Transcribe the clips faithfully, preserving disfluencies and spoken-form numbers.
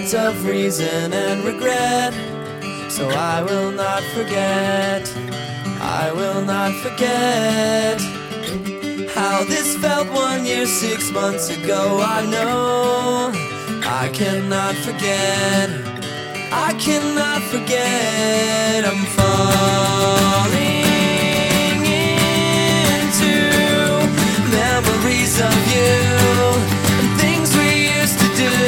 night of reason and regret. So I will not forget, I will not forget how this felt one year, six months ago. I know I cannot forget, I cannot forget. I'm falling into memories of you and things we used to do.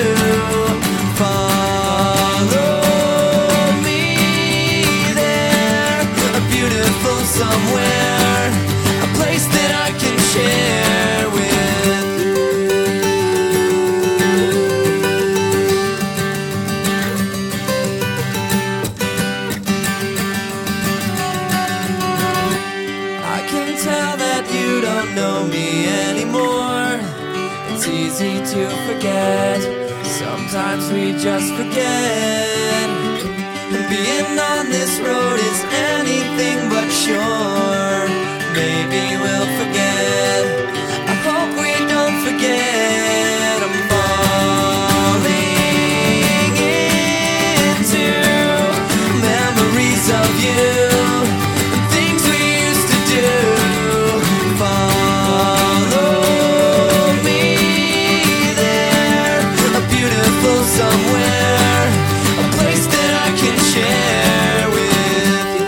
Follow me there, a beautiful somewhere, a place that I can share with you. I can tell that you don't know me anymore. It's easy to forget, sometimes we just forget. And being on this road is anything but sure. Maybe we'll forget, I hope we don't forget. I'm falling into memories of you and things we used to do. Follow me there, a beautiful somewhere, a place that I can share with you.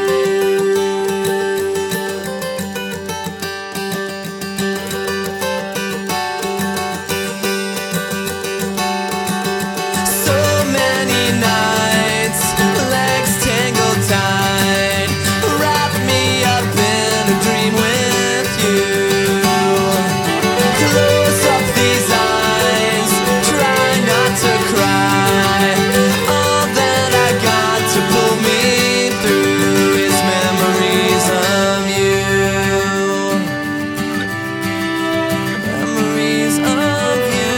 So many nights, legs tangled tight, wrap me up in a dream with you. Close up these eyes, try not to cry. All that I got to pull me through is memories of you. Memories of you.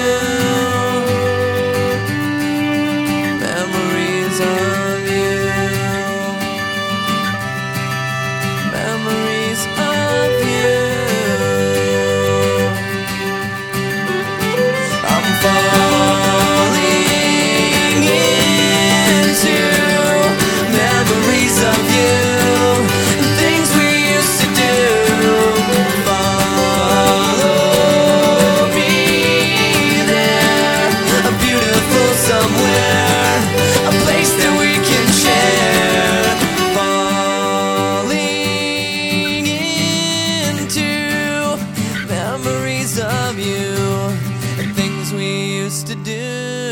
Memories of you. Memories of you. I'm falling into memories of you and things we used to do. Follow me there, a beautiful somewhere, a place that we can share. Falling into memories of you and things we used to do.